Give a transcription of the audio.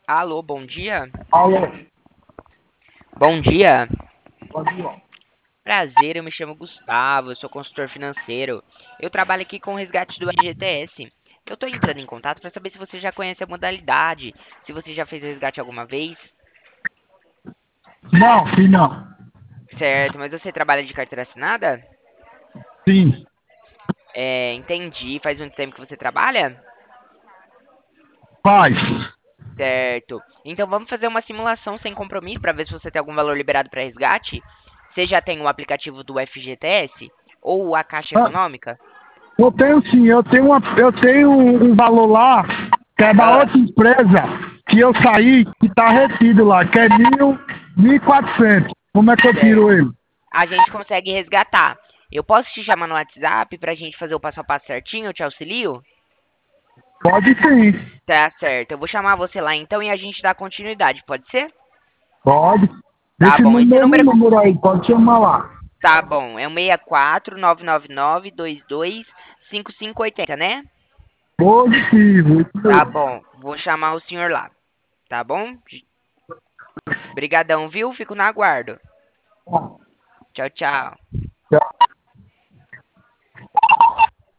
Alô, bom dia. Alô, Bom dia. bom dia. Prazer, eu me chamo Gustavo, eu sou consultor financeiro. Eu trabalho aqui com o resgate do FGTS. Eu estou entrando em contato para saber se você já conhece a modalidade, se você já fez resgate alguma vez. Não, sim, não. Certo, mas você trabalha de carteira assinada? Sim, Entendi. Faz muito tempo que você trabalha? faz. Certo. Então vamos fazer uma simulação sem compromisso para ver se você tem algum valor liberado para resgate. Você já tem o aplicativo do FGTS ou a Caixa Ah, Econômica? eu tenho sim, eu tenho um valor lá, que é da Ah, outra empresa, que eu saí, que tá retido lá, que é 1.400. Como é que eu certo. tiro ele? A gente consegue resgatar. Eu posso te chamar no WhatsApp pra gente fazer o passo a passo certinho? Eu te auxilio? Pode sim, Tá certo. Eu vou chamar você lá então e a gente dá continuidade, pode ser? pode. Tá Esse bom. Esse número, número número aí, pode chamar lá. tá bom. É o 64 999 22 5580, né? Positivo, isso Tá mesmo. bom. Vou chamar o senhor lá. Tá bom? Brigadão, viu? Fico na aguardo. Ó. Tchau, tchau.